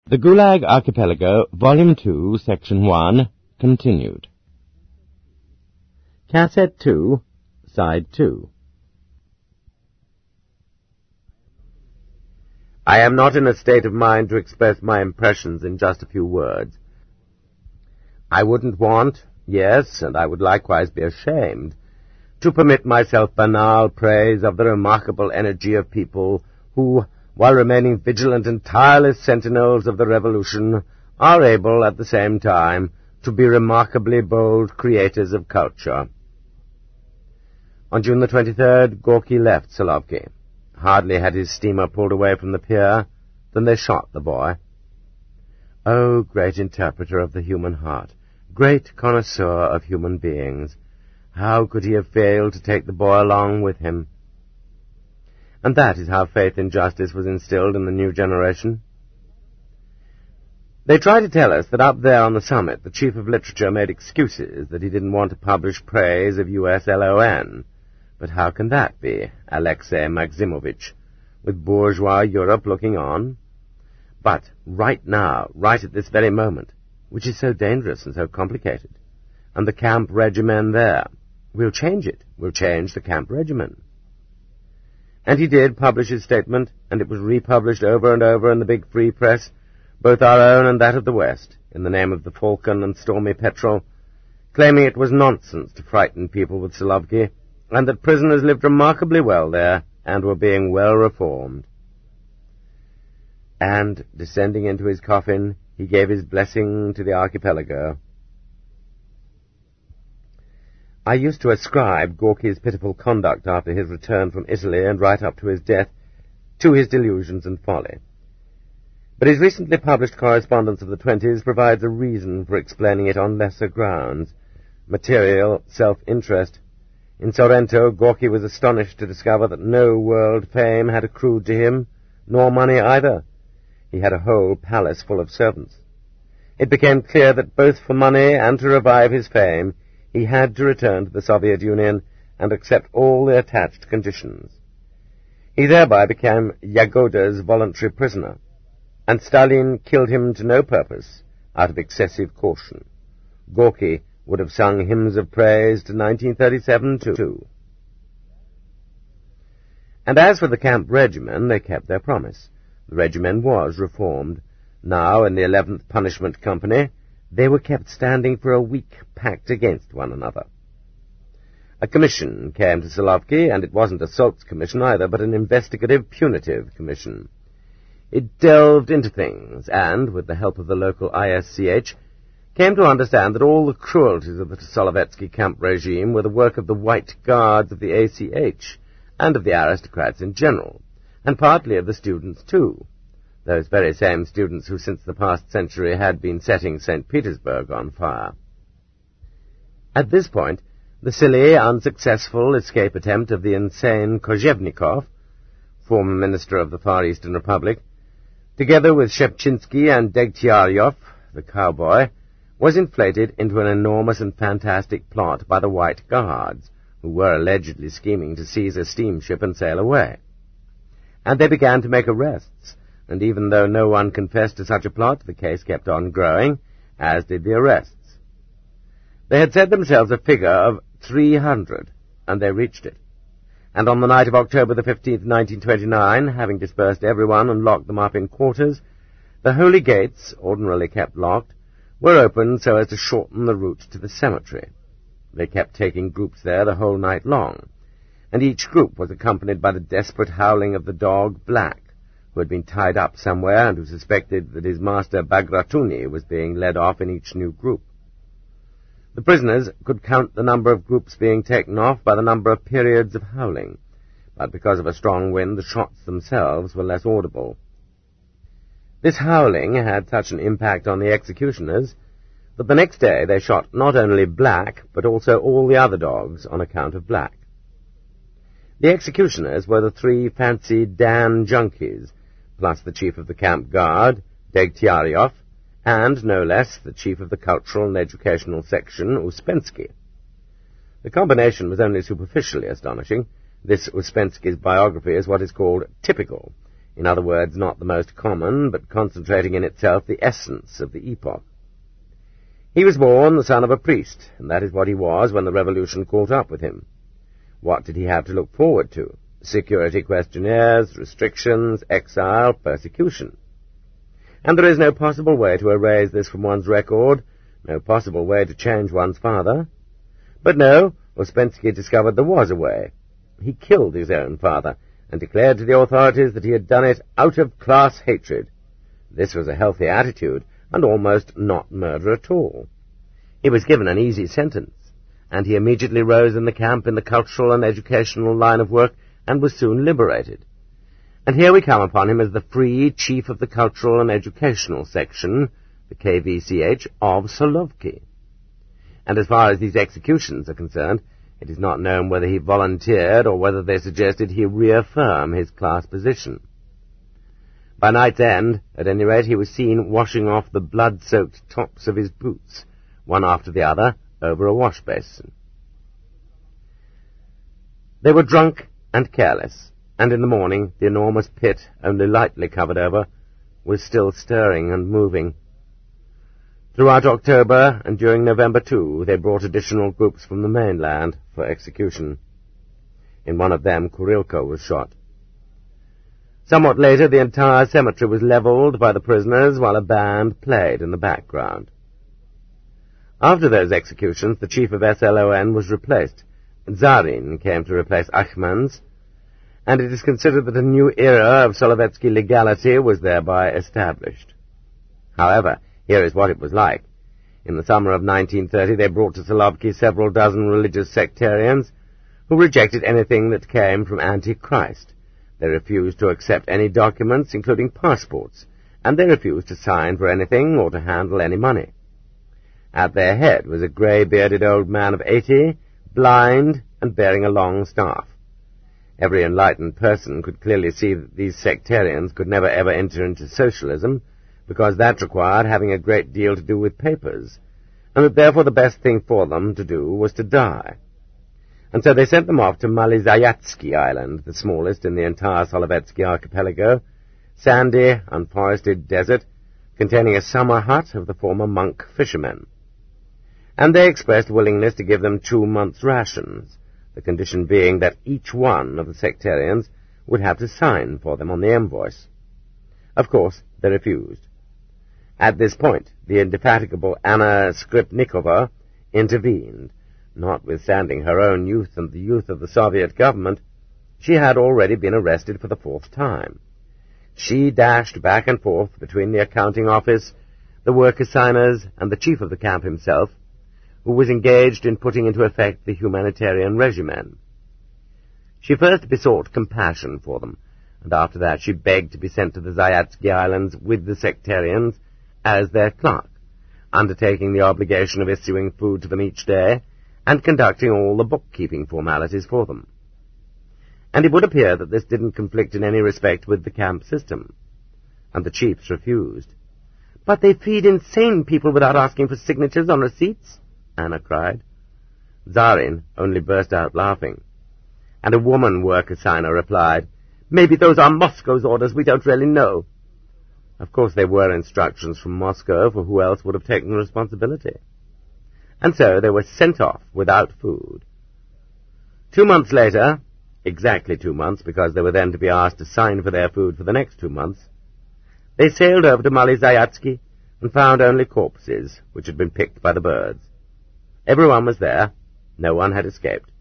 The Gulag Archipelago, Volume 2, Section 1, continued. Cassette 2, Side 2. I am not in a state of mind to express my impressions in just a few words. I wouldn't want, yes, and I would likewise be ashamed, to permit myself banal praise of the remarkable energy of people who, while remaining vigilant and tireless sentinels of the revolution, are able, at the same time, to be remarkably bold creators of culture. On June the 23rd, Gorky left Solovki. Hardly had his steamer pulled away from the pier than they shot the boy. Oh, great interpreter of the human heart, great connoisseur of human beings, how could he have failed to take the boy along with him? And that is how faith in justice was instilled in the new generation. They try to tell us that up there on the summit the chief of literature made excuses that he didn't want to publish praise of USLON. But how can that be, Alexei Maximovich, with bourgeois Europe looking on? But right now, right at this very moment, which is so dangerous and so complicated, and the camp regimen there, we'll change it. We'll change the camp regimen. And he did publish his statement, and it was republished over and over in the big free press, both our own and that of the West, in the name of the Falcon and Stormy Petrel, claiming it was nonsense to frighten people with Solovki, and that prisoners lived remarkably well there, and were being well reformed. And, descending into his coffin, he gave his blessing to the archipelago. I used to ascribe Gorky's pitiful conduct after his return from Italy and right up to his death to his delusions and folly. But his recently published correspondence of the 20s provides a reason for explaining it on lesser grounds, material self-interest. In Sorrento, Gorky was astonished to discover that no world fame had accrued to him, nor money either. He had a whole palace full of servants. It became clear that both for money and to revive his fame, he had to return to the Soviet Union and accept all the attached conditions. He thereby became Yagoda's voluntary prisoner, and Stalin killed him to no purpose, out of excessive caution. Gorky would have sung hymns of praise to 1937 too. And as for the camp regimen, they kept their promise. The regimen was reformed. Now, in the 11th Punishment Company, they were kept standing for a week, packed against one another. A commission came to Solovki, and it wasn't a Sulks commission either, but an investigative, punitive commission. It delved into things, and, with the help of the local ISCH, came to understand that all the cruelties of the Solovetsky camp regime were the work of the White Guards of the ACH, and of the aristocrats in general, and partly of the students too, those very same students who since the past century had been setting St. Petersburg on fire. At this point, the silly, unsuccessful escape attempt of the insane Kozhevnikov, former minister of the Far Eastern Republic, together with Shevchinsky and Degtyaryov, the cowboy, was inflated into an enormous and fantastic plot by the White Guards, who were allegedly scheming to seize a steamship and sail away. And they began to make arrests, and even though no one confessed to such a plot, the case kept on growing, as did the arrests. They had set themselves a figure of 300, and they reached it. And on the night of October the 15th, 1929, having dispersed everyone and locked them up in quarters, the holy gates, ordinarily kept locked, were opened so as to shorten the route to the cemetery. They kept taking groups there the whole night long, and each group was accompanied by the desperate howling of the dog Black, who had been tied up somewhere and who suspected that his master Bagratuni was being led off in each new group. The prisoners could count the number of groups being taken off by the number of periods of howling, but because of a strong wind the shots themselves were less audible. This howling had such an impact on the executioners that the next day they shot not only Black, but also all the other dogs on account of Black. The executioners were the three fancy Dan junkies, plus the chief of the camp guard, Degtyaryov, and, no less, the chief of the cultural and educational section, Uspensky. The combination was only superficially astonishing. This Uspensky's biography is what is called typical, In other words, not the most common, but concentrating in itself the essence of the epoch. He was born the son of a priest, and that is what he was when the revolution caught up with him. What did he have to look forward to? Security questionnaires, restrictions, exile, persecution. And there is no possible way to erase this from one's record, no possible way to change one's father. But no, Ouspensky discovered there was a way. He killed his own father, and declared to the authorities that he had done it out of class hatred. This was a healthy attitude, and almost not murder at all. He was given an easy sentence, and he immediately rose in the camp in the cultural and educational line of work, and was soon liberated. And here we come upon him as the free chief of the cultural and educational section, the KVCH, of Solovki. And as far as these executions are concerned, it is not known whether he volunteered or whether they suggested he reaffirm his class position. By night's end, at any rate, he was seen washing off the blood-soaked tops of his boots, one after the other, over a wash-basin. They were drunk and careless, and in the morning the enormous pit, only lightly covered over, was still stirring and moving. Throughout October, and during November too, they brought additional groups from the mainland for execution. In one of them, Kurilko was shot. Somewhat later, the entire cemetery was levelled by the prisoners, while a band played in the background. After those executions, the chief of SLON was replaced. Zarin came to replace Achmans, and it is considered that a new era of Solovetsky legality was thereby established. However, here is what it was like. In the summer of 1930, they brought to Solovki several dozen religious sectarians who rejected anything that came from Antichrist. They refused to accept any documents, including passports, and they refused to sign for anything or to handle any money. At their head was a grey-bearded old man of 80, blind, and bearing a long staff. Every enlightened person could clearly see that these sectarians could never ever enter into socialism, because that required having a great deal to do with papers, and that therefore the best thing for them to do was to die. And so they sent them off to Malizayatsky Island, the smallest in the entire Solovetsky archipelago, sandy, unforested desert, containing a summer hut of the former monk fishermen. And they expressed willingness to give them 2 months' rations, the condition being that each one of the sectarians would have to sign for them on the invoice. Of course, they refused. At this point, the indefatigable Anna Skripnikova intervened. Notwithstanding her own youth and the youth of the Soviet government, she had already been arrested for the 4th time. She dashed back and forth between the accounting office, the work assigners, and the chief of the camp himself, who was engaged in putting into effect the humanitarian regimen. She first besought compassion for them, and after that she begged to be sent to the Zayatsky Islands with the sectarians as their clerk, undertaking the obligation of issuing food to them each day, and conducting all the bookkeeping formalities for them. And it would appear that this didn't conflict in any respect with the camp system, and the chiefs refused. "But they feed insane people without asking for signatures on receipts," Anna cried. Zarin only burst out laughing, and a woman work assigner replied, "Maybe those are Moscow's orders, we don't really know." Of course they were instructions from Moscow, for who else would have taken the responsibility? And so they were sent off without food. 2 months later, exactly 2 months, because they were then to be asked to sign for their food for the next 2 months, they sailed over to Malizayatsky and found only corpses, which had been picked by the birds. Everyone was there. No one had escaped.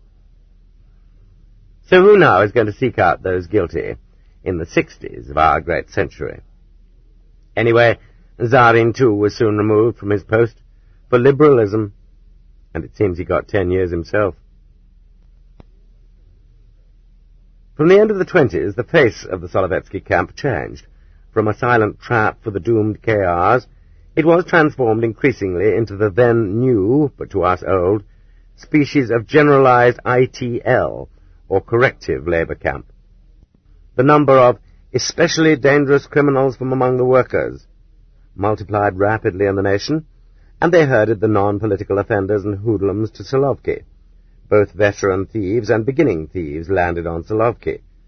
So who now is going to seek out those guilty in the 60s of our great century? Anyway, Zarin, too, was soon removed from his post for liberalism, and it seems he got 10 years himself. From the end of the 20s, the face of the Solovetsky camp changed. From a silent trap for the doomed KRs, it was transformed increasingly into the then new, but to us old, species of generalized ITL, or corrective labor camp. The number of especially dangerous criminals from among the workers multiplied rapidly in the nation, and they herded the non-political offenders and hoodlums to Solovki. Both veteran thieves and beginning thieves landed on Solovki.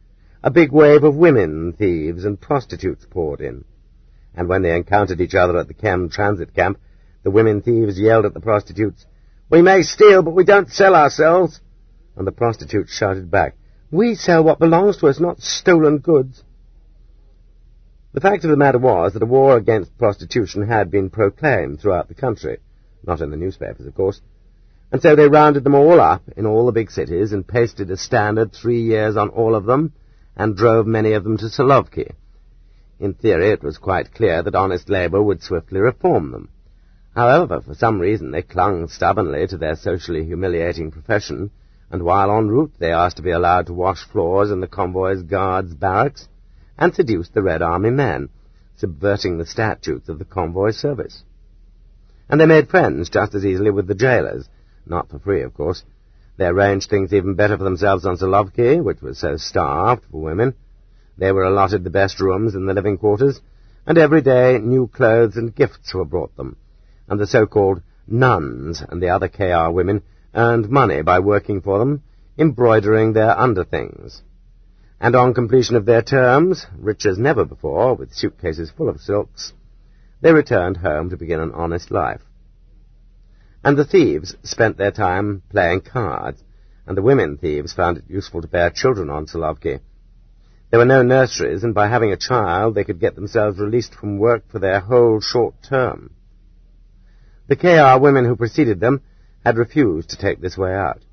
a big wave of women thieves and prostitutes poured in. And when they encountered each other at the Chem transit camp, the women thieves yelled at the prostitutes, "We may steal, but we don't sell ourselves." And the prostitutes shouted back, "We sell what belongs to us, not stolen goods." The fact of the matter was that a war against prostitution had been proclaimed throughout the country, not in the newspapers, of course, and so they rounded them all up in all the big cities and pasted a standard 3 years on all of them and drove many of them to Solovki. In theory, it was quite clear that honest labour would swiftly reform them. However, for some reason, they clung stubbornly to their socially humiliating profession, and while en route they asked to be allowed to wash floors in the convoy's guards' barracks and seduced the Red Army men, subverting the statutes of the convoy service. And they made friends just as easily with the jailers, not for free, of course. They arranged things even better for themselves on Solovki, which was so starved for women. They were allotted the best rooms in the living quarters, and every day new clothes and gifts were brought them, and the so-called nuns and the other KR women earned money by working for them, embroidering their underthings. And on completion of their terms, rich as never before, with suitcases full of silks, they returned home to begin an honest life. And the thieves spent their time playing cards, and the women thieves found it useful to bear children on Solovki. There were no nurseries, and by having a child they could get themselves released from work for their whole short term. The KR women who preceded them had refused to take this way out.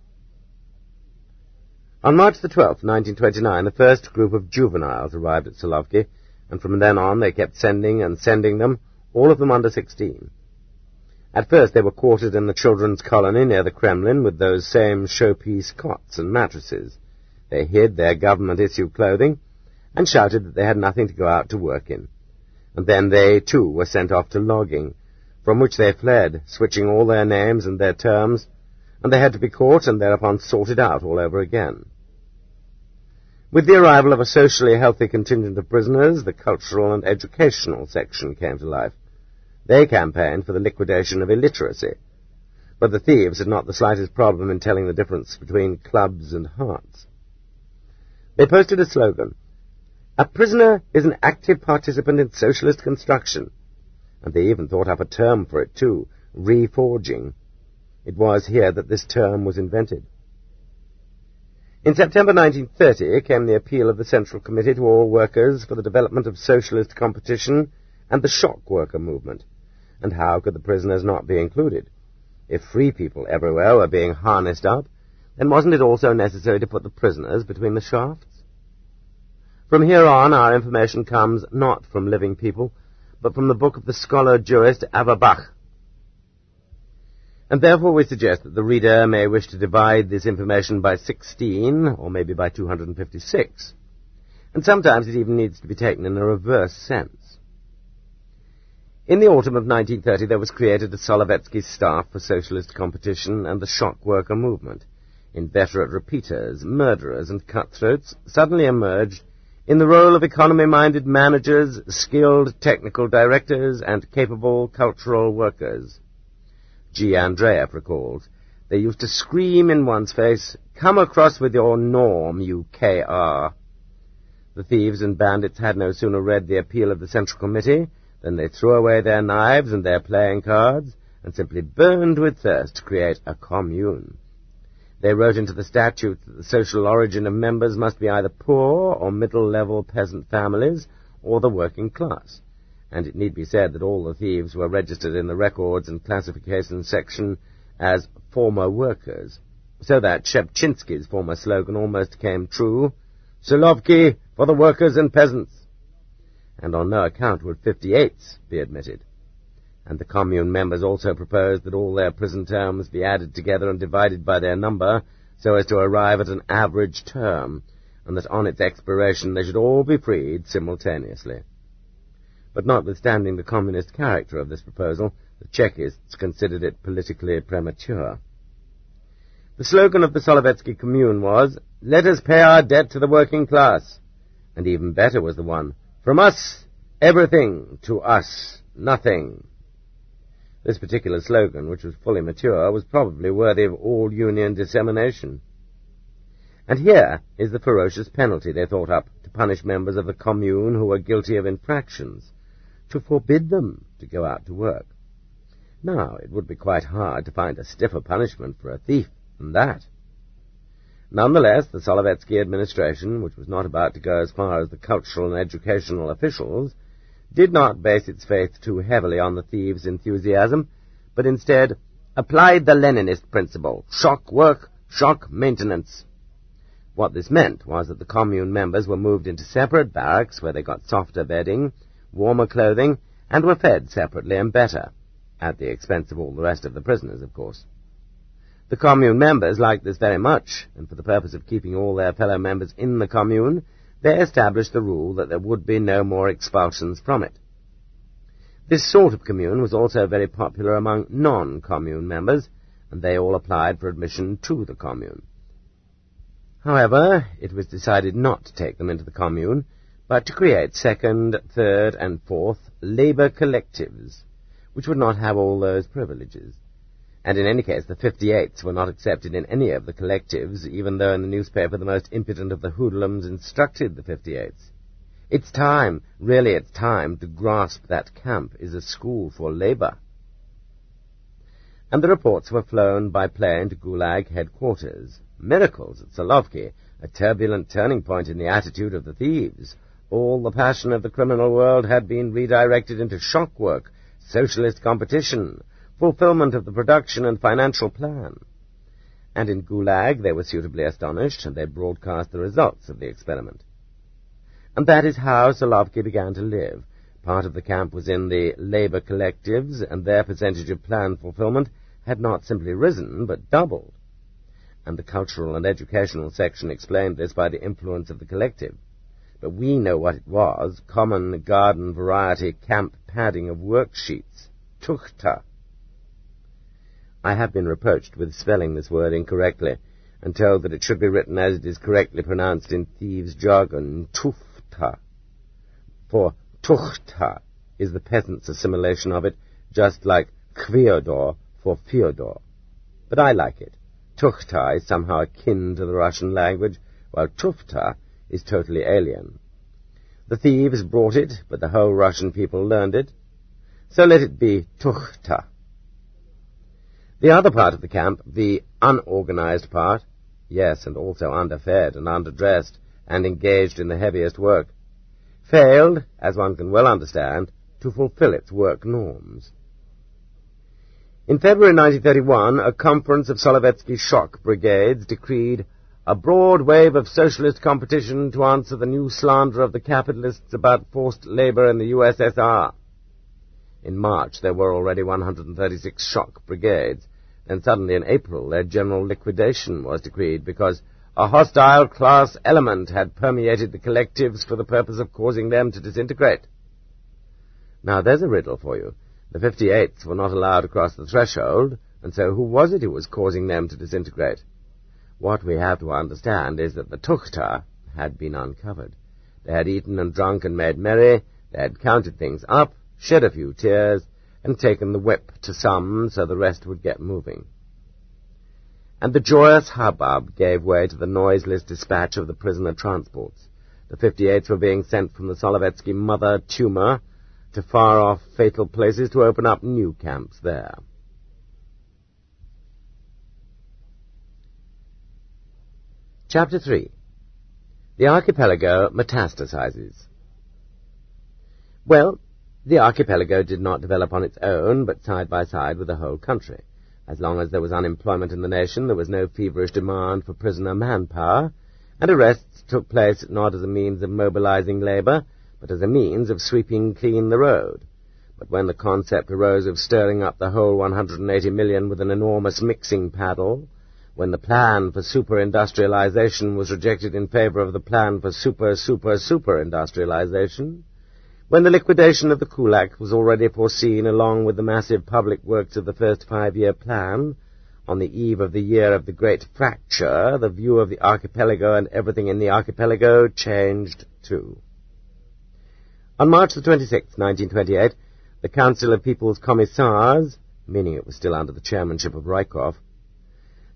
On March the 12th, 1929, the first group of juveniles arrived at Solovki, and from then on they kept sending and sending them, all of them under 16. At first they were quartered in the children's colony near the Kremlin with those same showpiece cots and mattresses. They hid their government-issue clothing and shouted that they had nothing to go out to work in. And then they, too, were sent off to logging, from which they fled, switching all their names and their terms, and they had to be caught and thereupon sorted out all over again. With the arrival of a socially healthy contingent of prisoners, the cultural and educational section came to life. They campaigned for the liquidation of illiteracy, but the thieves had not the slightest problem in telling the difference between clubs and hearts. They posted a slogan, "A prisoner is an active participant in socialist construction," and they even thought up a term for it too, reforging. It was here that this term was invented. In September 1930 came the appeal of the Central Committee to all workers for the development of socialist competition and the shock worker movement. And how could the prisoners not be included? If free people everywhere were being harnessed up, then wasn't it also necessary to put the prisoners between the shafts? From here on, our information comes not from living people, but from the book of the scholar-jurist Averbach. And therefore we suggest that the reader may wish to divide this information by 16, or maybe by 256. And sometimes it even needs to be taken in a reverse sense. In the autumn of 1930 there was created a Solovetsky staff for socialist competition and the shock worker movement. Inveterate repeaters, murderers, and cutthroats suddenly emerged in the role of economy-minded managers, skilled technical directors, and capable cultural workers. G. Andreev recalls, they used to scream in one's face, "Come across with your norm, you KR." The thieves and bandits had no sooner read the appeal of the Central Committee than they threw away their knives and their playing cards and simply burned with thirst to create a commune. They wrote into the statute that the social origin of members must be either poor or middle-level peasant families or the working class. And it need be said that all the thieves were registered in the records and classifications section as former workers, so that Shevchinsky's former slogan almost came true, "Solovki for the workers and peasants." And on no account would 58s be admitted. And the commune members also proposed that all their prison terms be added together and divided by their number so as to arrive at an average term, and that on its expiration they should all be freed simultaneously. But notwithstanding the communist character of this proposal, the Chekists considered it politically premature. The slogan of the Solovetsky Commune was, "Let us pay our debt to the working class," and even better was the one, "From us, everything, to us, nothing." This particular slogan, which was fully mature, was probably worthy of all-union dissemination. And here is the ferocious penalty they thought up to to punish members of the commune who were guilty of infractions, to forbid them to go out to work. Now, it would be quite hard to find a stiffer punishment for a thief than that. Nonetheless, the Solovetsky administration, which was not about to go as far as the cultural and educational officials, did not base its faith too heavily on the thieves' enthusiasm, but instead applied the Leninist principle, shock work, shock maintenance. What this meant was that the commune members were moved into separate barracks where they got softer bedding, warmer clothing, and were fed separately and better, at the expense of all the rest of the prisoners, of course. The commune members liked this very much, and for the purpose of keeping all their fellow members in the commune, they established the rule that there would be no more expulsions from it. This sort of commune was also very popular among non-commune members, and they all applied for admission to the commune. However, it was decided not to take them into the commune, but to create second, third, and fourth labour collectives, which would not have all those privileges. And in any case, the 58s were not accepted in any of the collectives, even though in the newspaper the most impudent of the hoodlums instructed the 58s. It's time, really it's time, to grasp that camp is a school for labour. And the reports were flown by plane to Gulag headquarters. Miracles at Solovki, a turbulent turning point in the attitude of the thieves. All the passion of the criminal world had been redirected into shock work, socialist competition, fulfillment of the production and financial plan. And in Gulag they were suitably astonished, and they broadcast the results of the experiment. And that is how Solovki began to live. Part of the camp was in the labour collectives, and their percentage of plan fulfillment had not simply risen, but doubled. And the cultural and educational section explained this by the influence of the collective. But we know what it was, common garden variety camp padding of worksheets, tuchta. I have been reproached with spelling this word incorrectly, and told that it should be written as it is correctly pronounced in thieves' jargon, tufta. For tuchta is the peasants' assimilation of it, just like Fyodor for Fyodor. But I like it. Tuchta is somehow akin to the Russian language, while tufta is totally alien. The thieves brought it, but the whole Russian people learned it, so let it be tuchta. The other part of the camp, the unorganized part, yes, and also underfed and underdressed, and engaged in the heaviest work, failed, as one can well understand, to fulfill its work norms. In February 1931, a conference of Solovetsky shock brigades decreed a broad wave of socialist competition to answer the new slander of the capitalists about forced labor in the USSR. In March, there were already 136 shock brigades. Then suddenly in April, their general liquidation was decreed because a hostile class element had permeated the collectives for the purpose of causing them to disintegrate. Now, there's a riddle for you. The 58s were not allowed across the threshold, and so who was it who was causing them to disintegrate? What we have to understand is that the tuchta had been uncovered. They had eaten and drunk and made merry, they had counted things up, shed a few tears, and taken the whip to some so the rest would get moving. And the joyous hubbub gave way to the noiseless dispatch of the prisoner transports. The 58s were being sent from the Solovetsky mother tumor to far-off fatal places to open up new camps there. Chapter 3. The archipelago metastasizes. Well, the archipelago did not develop on its own, but side by side with the whole country. As long as there was unemployment in the nation, there was no feverish demand for prisoner manpower, and arrests took place not as a means of mobilizing labor, but as a means of sweeping clean the road. But when the concept arose of stirring up the whole 180 million with an enormous mixing paddle, when the plan for super-industrialization was rejected in favor of the plan for super-industrialization, when the liquidation of the kulak was already foreseen along with the massive public works of the first 5-year plan, on the eve of the year of the great fracture, the view of the archipelago and everything in the archipelago changed too. On March the 26th, 1928, the Council of People's Commissars, meaning it was still under the chairmanship of Rykov,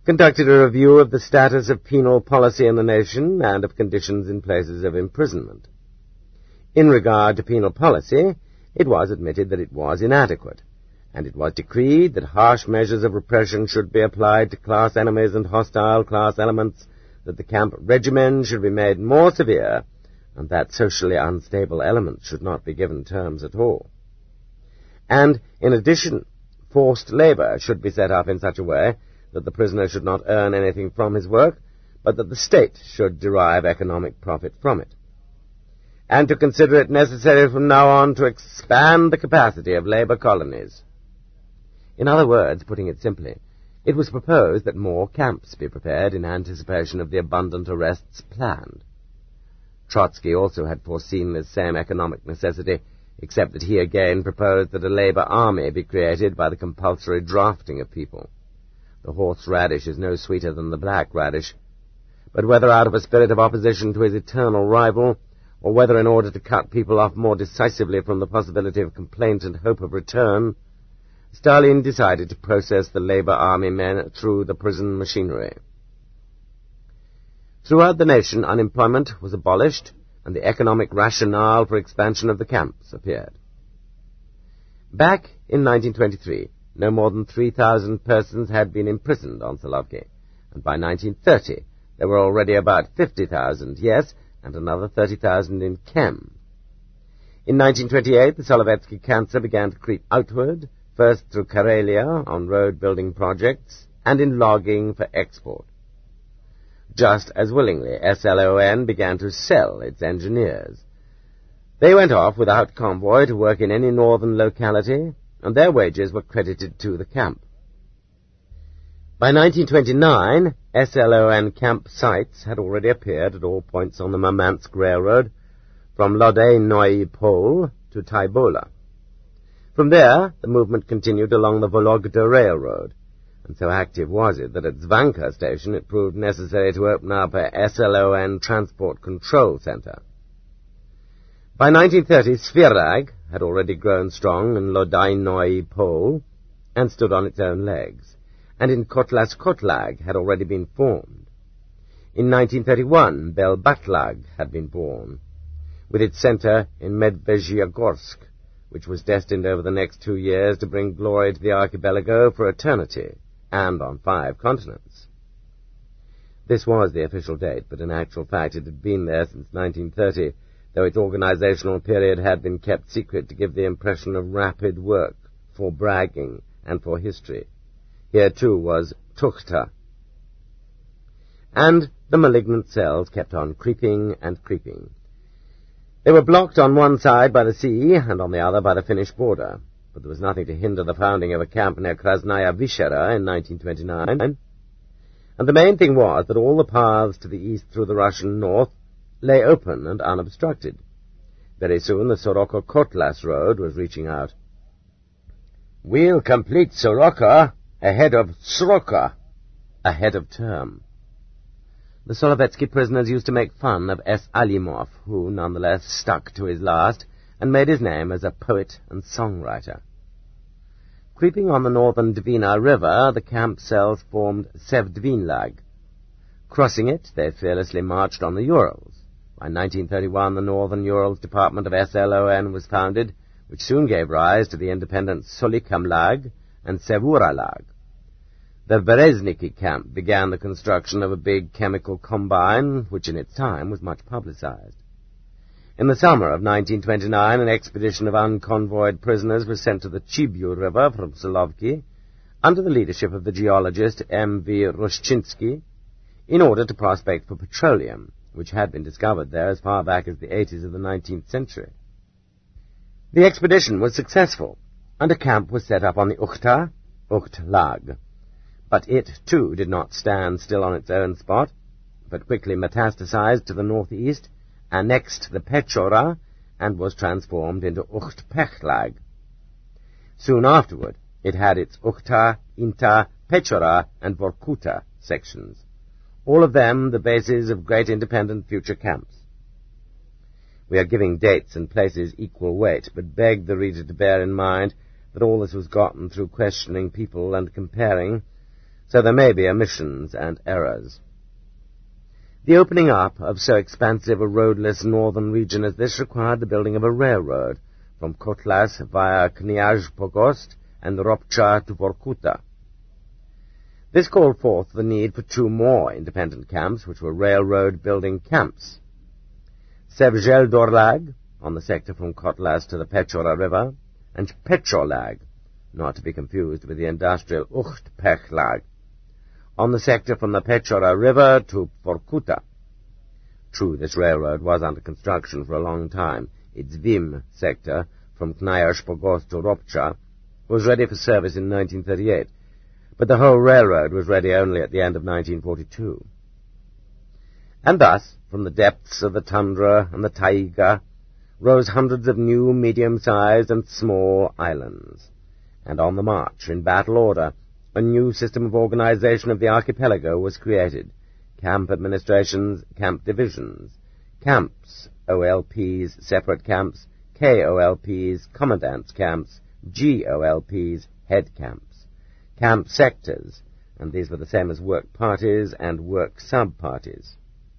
conducted a review of the status of penal policy in the nation and of conditions in places of imprisonment. In regard to penal policy, it was admitted that it was inadequate, and it was decreed that harsh measures of repression should be applied to class enemies and hostile class elements, that the camp regimen should be made more severe, and that socially unstable elements should not be given terms at all. And, in addition, forced labor should be set up in such a way that the prisoner should not earn anything from his work, but that the state should derive economic profit from it, and to consider it necessary from now on to expand the capacity of labor colonies. In other words, putting it simply, it was proposed that more camps be prepared in anticipation of the abundant arrests planned. Trotsky also had foreseen this same economic necessity, except that he again proposed that a labor army be created by the compulsory drafting of people. The horseradish is no sweeter than the black radish, but whether out of a spirit of opposition to his eternal rival, or whether in order to cut people off more decisively from the possibility of complaint and hope of return, Stalin decided to process the labor army men through the prison machinery. Throughout the nation, unemployment was abolished, and the economic rationale for expansion of the camps appeared. Back in 1923, no more than 3,000 persons had been imprisoned on Solovki, and by 1930 there were already about 50,000, yes, and another 30,000 in Kem. In 1928, the Solovetsky cancer began to creep outward, first through Karelia on road-building projects, and in logging for export. Just as willingly, SLON began to sell its engineers. They went off without convoy to work in any northern locality, and their wages were credited to the camp. By 1929, SLON camp sites had already appeared at all points on the Murmansk Railroad, from Lodey-Noye Pole to Tybola. From there, the movement continued along the Vologda Railroad, and so active was it that at Zvanka station it proved necessary to open up a SLON transport control center. By 1930, Svirag had already grown strong in Lodey-Noye Pole and stood on its own legs, and in Kotlas-Kotlag had already been formed. In 1931, Belbatlag had been born, with its center in Medvezhyagorsk, which was destined over the next 2 years to bring glory to the archipelago for eternity, and on 5 continents. This was the official date, but in actual fact it had been there since 1930, though its organizational period had been kept secret to give the impression of rapid work, for bragging, and for history. Here, too, was Tukhta. And the malignant cells kept on creeping and creeping. They were blocked on one side by the sea, and on the other by the Finnish border, but there was nothing to hinder the founding of a camp near Krasnaya Vyshera in 1929, and the main thing was that all the paths to the east through the Russian north lay open and unobstructed. Very soon the Soroko-Kotlas road was reaching out. "We'll complete Soroka ahead of Sroka," ahead of term. The Solovetsky prisoners used to make fun of S. Alimov, who nonetheless stuck to his last and made his name as a poet and songwriter. Creeping on the northern Dvina River, the camp cells formed Sevdvinlag. Crossing it, they fearlessly marched on the Urals. By 1931, the Northern Urals Department of SLON was founded, which soon gave rise to the independent Solikamlag and Sevuralag. The Berezniki camp began the construction of a big chemical combine, which in its time was much publicized. In the summer of 1929, an expedition of unconvoyed prisoners was sent to the Chibyu River from Solovki, under the leadership of the geologist M.V. Rushchinsky, in order to prospect for petroleum, which had been discovered there as far back as the 80s of the 19th century. The expedition was successful, and a camp was set up on the Ukhta, Ukhtlag. But it, too, did not stand still on its own spot, but quickly metastasized to the northeast, annexed the Pechora, and was transformed into Ukhtpechlag. Soon afterward, it had its Ukhta, Inta, Pechora, and Vorkuta sections, all of them the bases of great independent future camps. We are giving dates and places equal weight, but beg the reader to bear in mind that all this was gotten through questioning people and comparing, so there may be omissions and errors. The opening up of so expansive a roadless northern region as this required the building of a railroad from Kotlas via Kniazh-Pogost and Ropcha to Vorkuta. This called forth the need for two more independent camps, which were railroad-building camps. Sevzheldorlag, on the sector from Kotlas to the Pechora River, and Pecholag, not to be confused with the industrial Uchtpechlag, on the sector from the Pechora River to Vorkuta. True, this railroad was under construction for a long time. Its Vim sector, from Kniazh-Pogost to Ropcha, was ready for service in 1938, but the whole railroad was ready only at the end of 1942. And thus, from the depths of the tundra and the taiga, rose hundreds of new medium-sized and small islands, and on the march, in battle order, a new system of organization of the archipelago was created. Camp administrations, camp divisions, camps, OLPs, separate camps, KOLPs, commandants' camps, GOLPs, head camps, camp sectors, and these were the same as work parties and work sub-parties.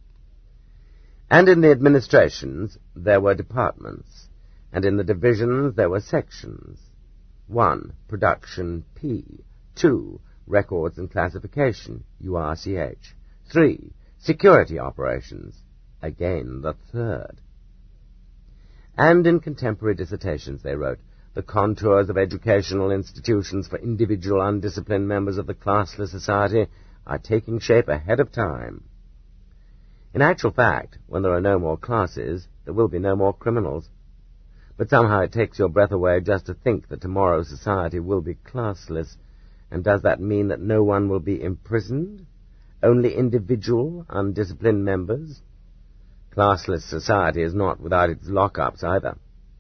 And in the administrations there were departments, and in the divisions there were sections. 1. Production, P. 2. Records and Classification, URCH. 3. Security Operations, again the third. And in contemporary dissertations they wrote, the contours of educational institutions for individual undisciplined members of the classless society are taking shape ahead of time. In actual fact, when there are no more classes, there will be no more criminals. But somehow it takes your breath away just to think that tomorrow's society will be classless. And does that mean that no one will be imprisoned? Only individual, undisciplined members? Classless society is not without its lockups either.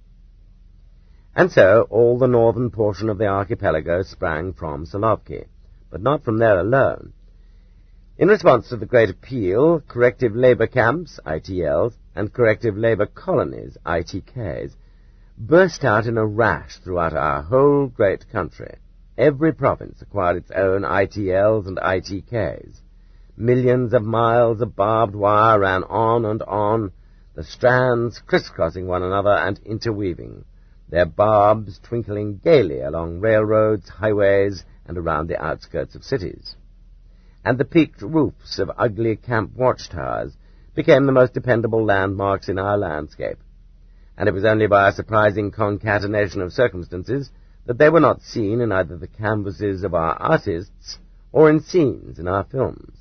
And so all the northern portion of the archipelago sprang from Solovki, but not from there alone. In response to the Great Appeal, corrective labor camps, ITLs, and corrective labor colonies, ITKs, burst out in a rash throughout our whole great country. Every province acquired its own ITLs and ITKs. Millions of miles of barbed wire ran on and on, the strands crisscrossing one another and interweaving, their barbs twinkling gaily along railroads, highways, and around the outskirts of cities. And the peaked roofs of ugly camp watchtowers became the most dependable landmarks in our landscape, and it was only by a surprising concatenation of circumstances that they were not seen in either the canvases of our artists or in scenes in our films.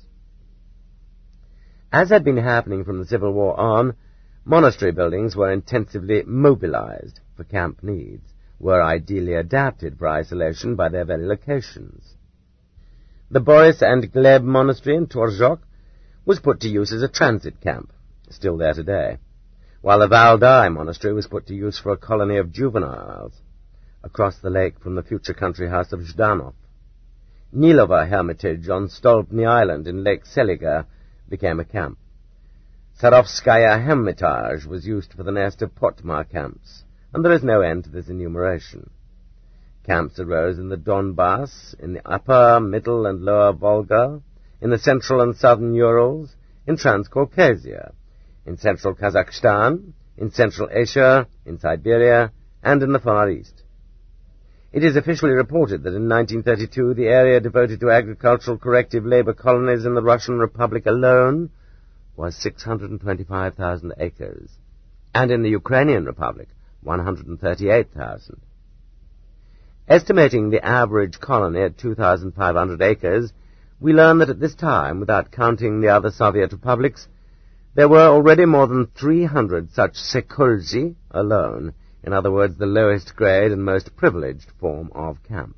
As had been happening from the Civil War on, monastery buildings were intensively mobilized for camp needs, were ideally adapted for isolation by their very locations. The Boris and Gleb monastery in Torzhok was put to use as a transit camp, still there today, while the Valdai monastery was put to use for a colony of juveniles, across the lake from the future country house of Zhdanov. Nilova Hermitage on Stolpny Island in Lake Seliga became a camp. Sarovskaya Hermitage was used for the nest of Potmar camps, and there is no end to this enumeration. Camps arose in the Donbass, in the upper, middle, and lower Volga, in the central and southern Urals, in Transcaucasia, in central Kazakhstan, in Central Asia, in Siberia, and in the Far East. It is officially reported that in 1932 the area devoted to agricultural corrective labor colonies in the Russian Republic alone was 625,000 acres, and in the Ukrainian Republic 138,000. Estimating the average colony at 2,500 acres, we learn that at this time, without counting the other Soviet republics, there were already more than 300 such sekolzi alone, in other words, the lowest grade and most privileged form of camp.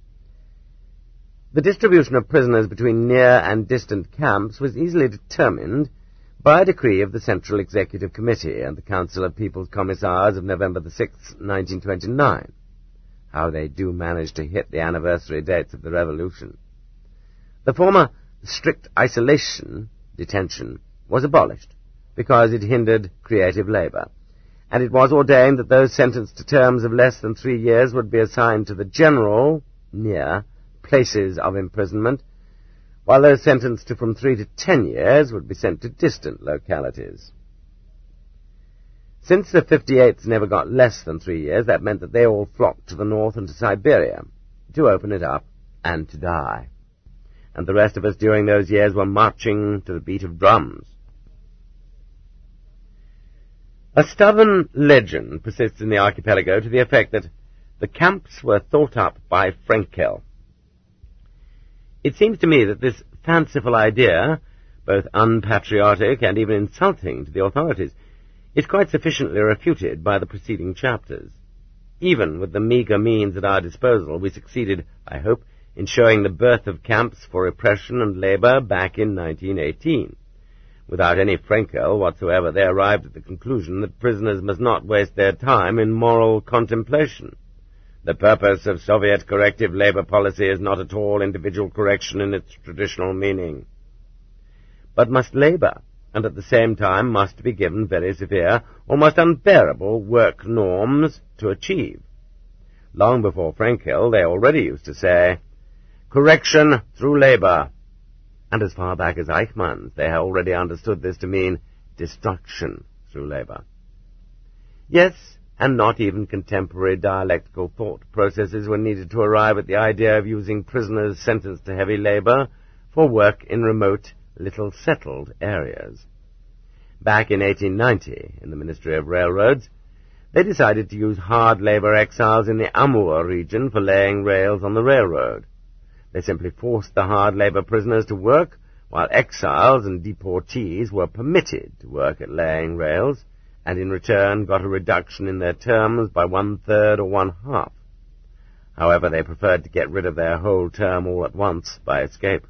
The distribution of prisoners between near and distant camps was easily determined by a decree of the Central Executive Committee and the Council of People's Commissars of November the 6th, 1929. How they do manage to hit the anniversary dates of the revolution. The former strict isolation, detention, was abolished because it hindered creative labor, and it was ordained that those sentenced to terms of less than 3 years would be assigned to the general, near, places of imprisonment, while those sentenced to from 3 to 10 years would be sent to distant localities. Since the 58s never got less than 3 years, that meant that they all flocked to the north and to Siberia, to open it up and to die. And the rest of us during those years were marching to the beat of drums. A stubborn legend persists in the archipelago to the effect that the camps were thought up by Frenkel. It seems to me that this fanciful idea, both unpatriotic and even insulting to the authorities, is quite sufficiently refuted by the preceding chapters. Even with the meagre means at our disposal, we succeeded, I hope, in showing the birth of camps for repression and labor back in 1918. Without any Frenkel whatsoever, they arrived at the conclusion that prisoners must not waste their time in moral contemplation. The purpose of Soviet corrective labor policy is not at all individual correction in its traditional meaning, but must labor, and at the same time must be given very severe, almost unbearable work norms to achieve. Long before Frenkel, they already used to say, correction through labor. And as far back as Eichmann, they had already understood this to mean destruction through labor. Yes, and not even contemporary dialectical thought processes were needed to arrive at the idea of using prisoners sentenced to heavy labor for work in remote, little settled areas. Back in 1890, in the Ministry of Railroads, they decided to use hard labor exiles in the Amur region for laying rails on the railroad. They simply forced the hard labor prisoners to work, while exiles and deportees were permitted to work at laying rails, and in return got a reduction in their terms by 1/3 or 1/2. However, they preferred to get rid of their whole term all at once by escape.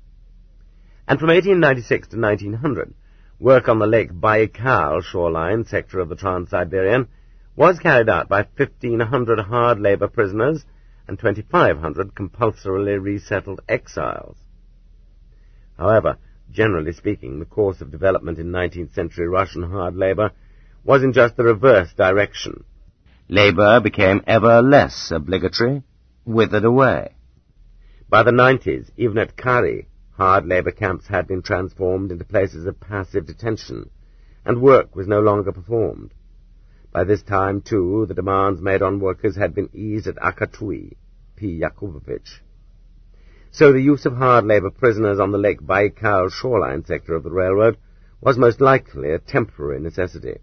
And from 1896 to 1900, work on the Lake Baikal shoreline sector of the Trans-Siberian was carried out by 1,500 hard labor prisoners and 2,500 compulsorily resettled exiles. However, generally speaking, the course of development in 19th century Russian hard labor was in just the reverse direction. Labor became ever less obligatory, withered away. By the 90s, even at Kari, hard labor camps had been transformed into places of passive detention, and work was no longer performed. By this time, too, the demands made on workers had been eased at Akatui, P. Yakubovich. So the use of hard labor prisoners on the Lake Baikal shoreline sector of the railroad was most likely a temporary necessity.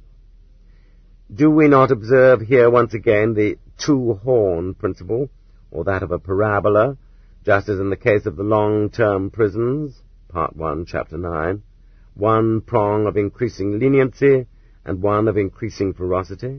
Do we not observe here once again the two-horn principle, or that of a parabola, just as in the case of the long-term prisons, Part 1, Chapter 9, one prong of increasing leniency and one of increasing ferocity?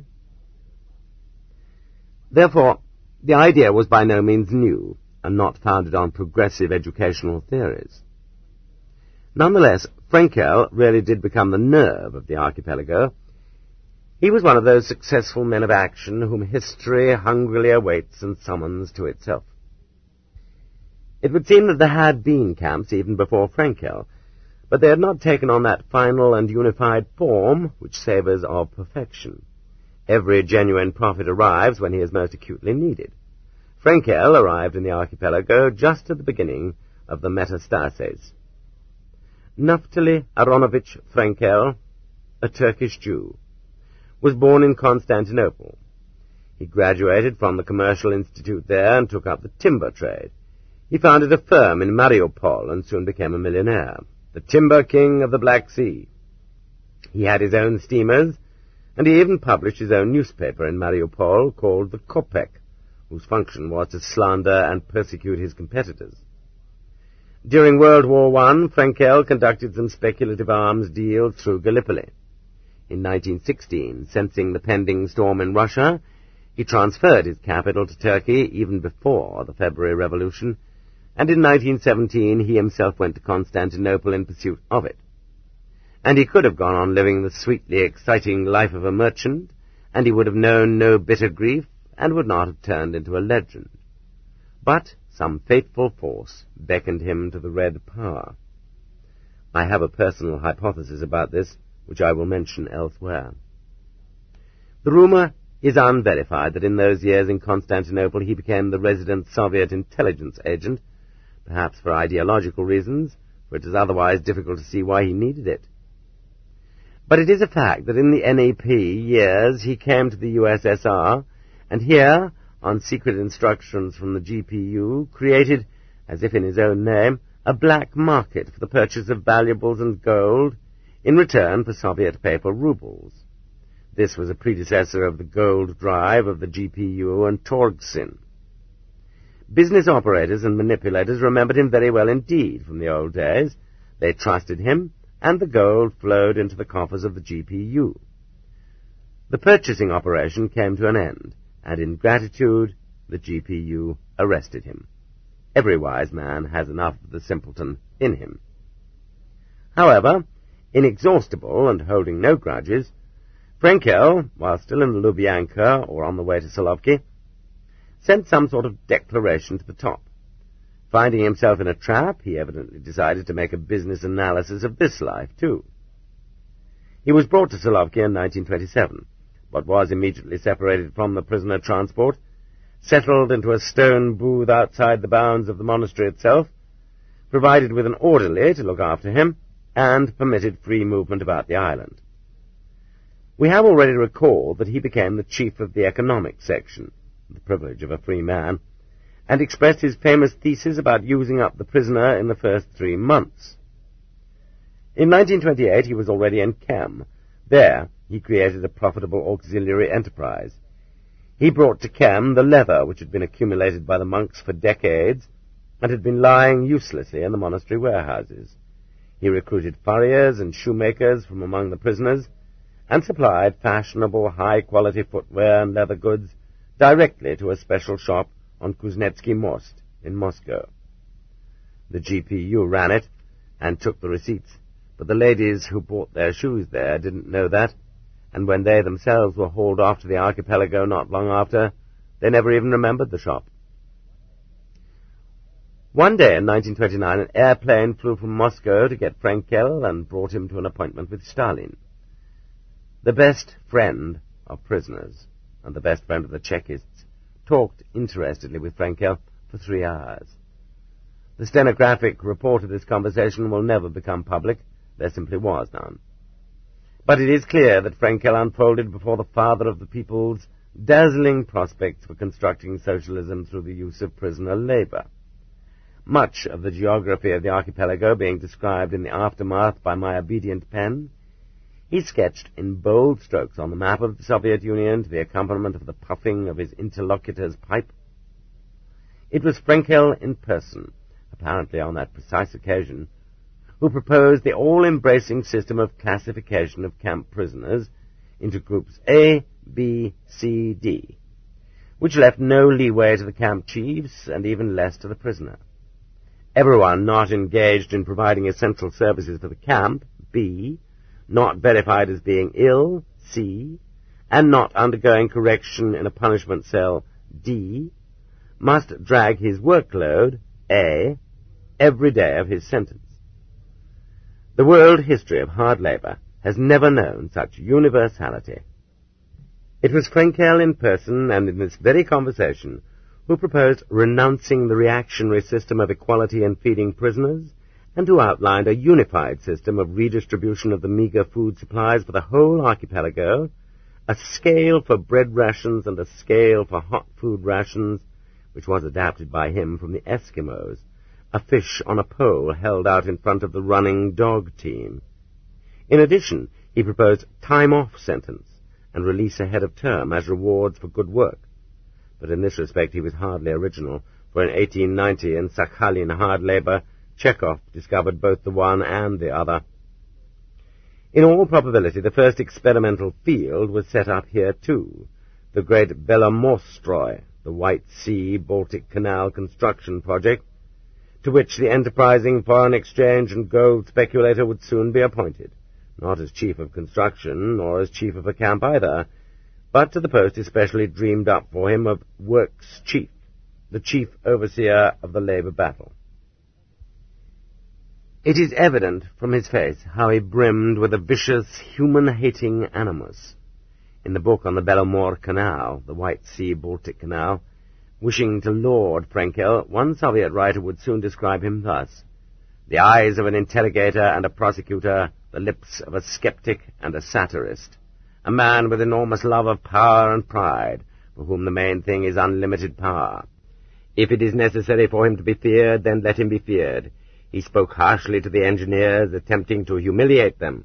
Therefore, the idea was by no means new, and not founded on progressive educational theories. Nonetheless, Frenkel really did become the nerve of the archipelago. He was one of those successful men of action whom history hungrily awaits and summons to itself. It would seem that there had been camps even before Frenkel, but they had not taken on that final and unified form which savours of perfection. Every genuine prophet arrives when he is most acutely needed. Frenkel arrived in the archipelago just at the beginning of the metastases. Naftali Aronovich Frenkel, a Turkish Jew, was born in Constantinople. He graduated from the Commercial Institute there and took up the timber trade. He founded a firm in Mariupol and soon became a millionaire, the timber king of the Black Sea. He had his own steamers, and he even published his own newspaper in Mariupol called the Kopek, whose function was to slander and persecute his competitors. During World War I, Frenkel conducted some speculative arms deals through Gallipoli. In 1916, sensing the pending storm in Russia, he transferred his capital to Turkey even before the February Revolution, and in 1917 he himself went to Constantinople in pursuit of it. And he could have gone on living the sweetly exciting life of a merchant, and he would have known no bitter grief, and would not have turned into a legend. But some fateful force beckoned him to the Red Power. I have a personal hypothesis about this, which I will mention elsewhere. The rumor is unverified that in those years in Constantinople he became the resident Soviet intelligence agent, perhaps for ideological reasons, for it is otherwise difficult to see why he needed it. But it is a fact that in the NEP years he came to the USSR, and here, on secret instructions from the GPU, created, as if in his own name, a black market for the purchase of valuables and gold in return for Soviet paper rubles. This was a predecessor of the gold drive of the GPU and Torgsin. Business operators and manipulators remembered him very well indeed from the old days. They trusted him, and the gold flowed into the coffers of the GPU. The purchasing operation came to an end, and in gratitude the GPU arrested him. Every wise man has enough of the simpleton in him. However, inexhaustible and holding no grudges, Frenkel, while still in Lubyanka or on the way to Solovki, sent some sort of declaration to the top. Finding himself in a trap, he evidently decided to make a business analysis of this life, too. He was brought to Solovki in 1927, but was immediately separated from the prisoner transport, settled into a stone booth outside the bounds of the monastery itself, provided with an orderly to look after him, and permitted free movement about the island. We have already recalled that he became the chief of the economic section, the privilege of a free man, and expressed his famous thesis about using up the prisoner in the first 3 months. In 1928 he was already in Chem. There he created a profitable auxiliary enterprise. He brought to Chem the leather which had been accumulated by the monks for decades and had been lying uselessly in the monastery warehouses. He recruited furriers and shoemakers from among the prisoners and supplied fashionable high-quality footwear and leather goods directly to a special shop on Kuznetsky Most in Moscow. The GPU ran it and took the receipts, but the ladies who bought their shoes there didn't know that, and when they themselves were hauled off to the archipelago not long after, they never even remembered the shop. One day in 1929, an airplane flew from Moscow to get Frenkel and brought him to an appointment with Stalin. The best friend of prisoners and the best friend of the Chekists talked interestedly with Frenkel for 3 hours. The stenographic report of this conversation will never become public. There simply was none. But it is clear that Frenkel unfolded before the father of the people's dazzling prospects for constructing socialism through the use of prisoner labor. Much of the geography of the archipelago being described in the aftermath by my obedient pen, he sketched in bold strokes on the map of the Soviet Union to the accompaniment of the puffing of his interlocutor's pipe. It was Frenkel in person, apparently on that precise occasion, who proposed the all-embracing system of classification of camp prisoners into groups A, B, C, D, which left no leeway to the camp chiefs and even less to the prisoner. Everyone not engaged in providing essential services for the camp, B, not verified as being ill, C, and not undergoing correction in a punishment cell, D, must drag his workload, A, every day of his sentence. The world history of hard labor has never known such universality. It was Frenkel in person and in this very conversation who proposed renouncing the reactionary system of equality in feeding prisoners and who outlined a unified system of redistribution of the meager food supplies for the whole archipelago, a scale for bread rations and a scale for hot food rations, which was adapted by him from the Eskimos, a fish on a pole held out in front of the running dog team. In addition, he proposed time-off sentence and release ahead of term as rewards for good work. But in this respect he was hardly original, for in 1890 in Sakhalin hard labor, Chekhov discovered both the one and the other. In all probability, the first experimental field was set up here too, the great Belomostroy, the White Sea-Baltic Canal construction project, to which the enterprising foreign exchange and gold speculator would soon be appointed, not as chief of construction, nor as chief of a camp either, but to the post especially dreamed up for him of works chief, the chief overseer of the labor battle. It is evident from his face how he brimmed with a vicious, human-hating animus. In the book on the Belomor Canal, the White Sea-Baltic Canal, Wishing to laud Frenkel, one Soviet writer would soon describe him thus: the eyes of an interrogator and a prosecutor, the lips of a skeptic and a satirist, a man with enormous love of power and pride, for whom the main thing is unlimited power. If it is necessary for him to be feared, then let him be feared. He spoke harshly to the engineers, attempting to humiliate them.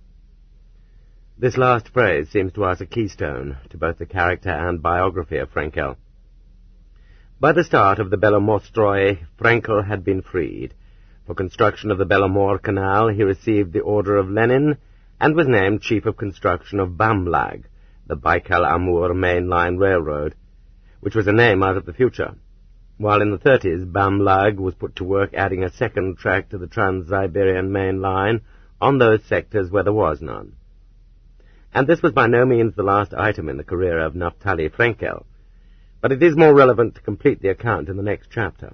This last phrase seems to us a keystone to both the character and biography of Frenkel. By the start of the Belomorstroi, Frenkel had been freed. For construction of the Belomor Canal, he received the Order of Lenin and was named Chief of Construction of Bamlag, the Baikal-Amur main line railroad, which was a name out of the future. While in the 30s, Bamlag was put to work adding a second track to the Trans-Siberian main line on those sectors where there was none. And this was by no means the last item in the career of Naftali Frenkel, but it is more relevant to complete the account in the next chapter.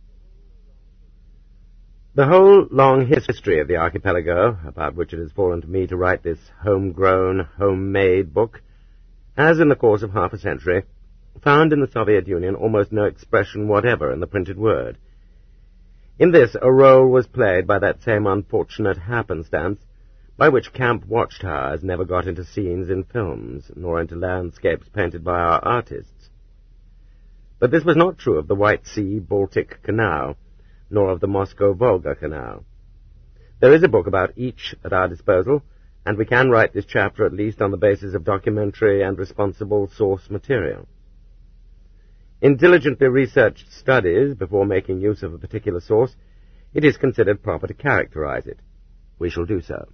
The whole long history of the archipelago, about which it has fallen to me to write this homegrown, homemade book, has, in the course of half a century, found in the Soviet Union almost no expression whatever in the printed word. In this, a role was played by that same unfortunate happenstance by which camp watchtowers never got into scenes in films, nor into landscapes painted by our artists. But this was not true of the White Sea-Baltic Canal, nor of the Moscow-Volga Canal. There is a book about each at our disposal, and we can write this chapter at least on the basis of documentary and responsible source material. In diligently researched studies, before making use of a particular source, it is considered proper to characterize it. We shall do so.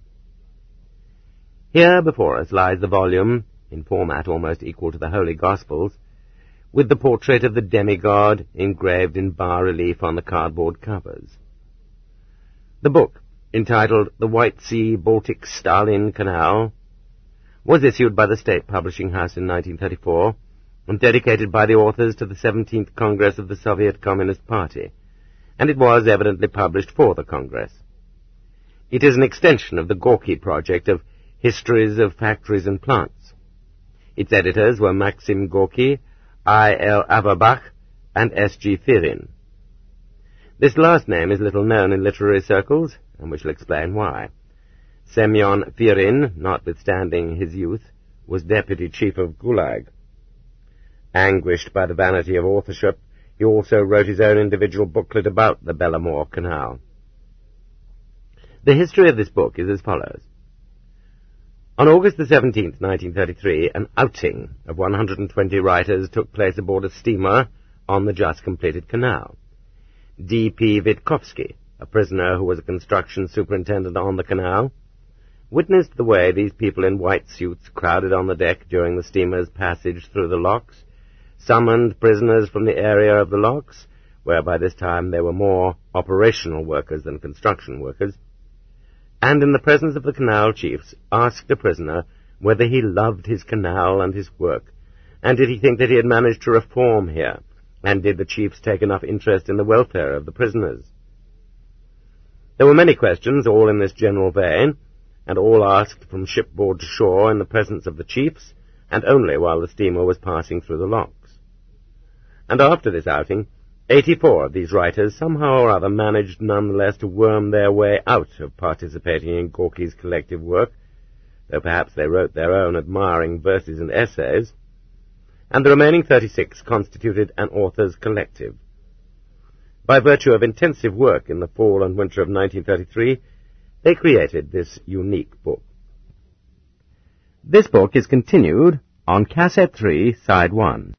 Here before us lies the volume, in format almost equal to the Holy Gospels, with the portrait of the demigod engraved in bas-relief on the cardboard covers. The book, entitled The White Sea-Baltic Stalin Canal, was issued by the State Publishing House in 1934, and dedicated by the authors to the 17th Congress of the Soviet Communist Party, and it was evidently published for the Congress. It is an extension of the Gorky project of Histories of Factories and Plants. Its editors were Maxim Gorky, I.L. Averbach, and S.G. Firin. This last name is little known in literary circles, and we shall explain why. Semyon Firin, notwithstanding his youth, was deputy chief of Gulag. Anguished by the vanity of authorship, he also wrote his own individual booklet about the Belomor Canal. The history of this book is as follows. On August the 17th, 1933, an outing of 120 writers took place aboard a steamer on the just-completed canal. D.P. Vitkovsky, a prisoner who was a construction superintendent on the canal, witnessed the way these people in white suits crowded on the deck during the steamer's passage through the locks, summoned prisoners from the area of the locks, where by this time there were more operational workers than construction workers, and in the presence of the canal chiefs asked a prisoner whether he loved his canal and his work, and did he think that he had managed to reform here, and did the chiefs take enough interest in the welfare of the prisoners. There were many questions, all in this general vein, and all asked from shipboard to shore in the presence of the chiefs, and only while the steamer was passing through the locks. And after this outing, 84 of these writers somehow or other managed nonetheless to worm their way out of participating in Gorky's collective work, though perhaps they wrote their own admiring verses and essays, and the remaining 36 constituted an authors' collective. By virtue of intensive work in the fall and winter of 1933, they created this unique book. This book is continued on Cassette 3, Side 1.